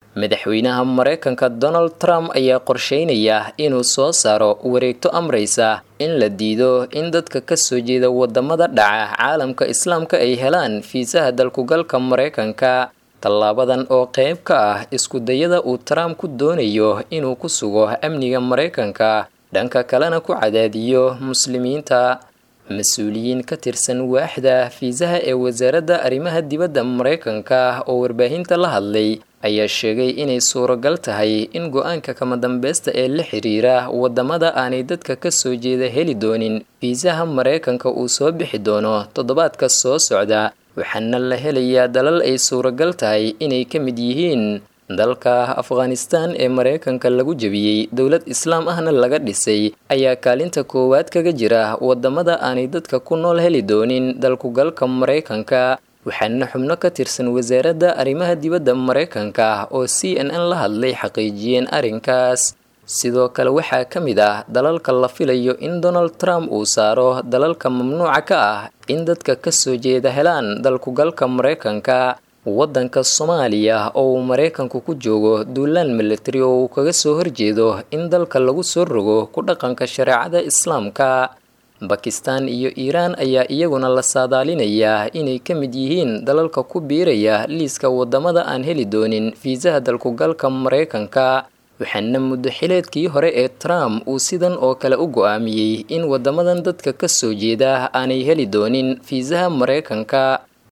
madaxweynaha Mareykanka Donald Trump ayaa qorsheynaya inuu soo saaro wareegto amraysa in la diido in dadka ka soo jeeda wadamada dhaca caalamka islaamka ay helaan fiisaha dalkugalka Mareykanka. Tallaabadan oo qayb ka ah isku dayada uu Trump ku doonayo inuu ku sugo amniga Mareykanka dhanka kalena ku cadaadiyo muslimiinta. Mas'uuliyiin ka tirsan waaxda fiisaha ee wasaaradda arrimaha dibadda Mareykanka oo warbaahinta la hadlay ayaa sheegay inay suuragal tahay in go'aanka kama dambaysta ee la xiriira wadamada aanay dadka ka soo jeeda heli doonin fiisaha Mareykanka uu soo bixi doono toddobaadka soo socda, waxaana la helayaa dalal ay suuragal tahay inay ka mid yihiin dalka Afghanistan ee Mareykanka lagu jabiyay dowlad islaam ahna laga dhisay ayaa kaalinta koowaad kaga jira wadamada aanay dadka ku nool heli doonin dalkugalka Mareykanka. waxaana xubno ka tirsan wasaaradda arrimaha dibadda Mareykanka oo CNN la hadlay xaqiijiyeen arrinkaas. sidoo kale waxaa ka mid ah dalalka la filayo in Donald Trump uu saaro dalalka mamnuuca ka ah in dadka ka soo jeeda helaan dalkugalka Mareykanka. waddanka Soomaaliya oo Mareykanku ku joogo duulaan military oo kaga soo horjeedo in dalka lagu soo rogo ku dhaqanka shariicada Islaamka. Pakistan iyo Iran ayaa iyaguna la saadaalinayaa inay ka mid yihiin dalalka ku biiraya liiska wadamada aan heli doonin fiisaha dalkugalka Mareykanka. waxaana muddo xileedkii hore ee Trump uu sidan oo kale u go'aamiyay in wadamadan dadka ka soo jeeda aanay heli doonin fiisaha Mareykanka.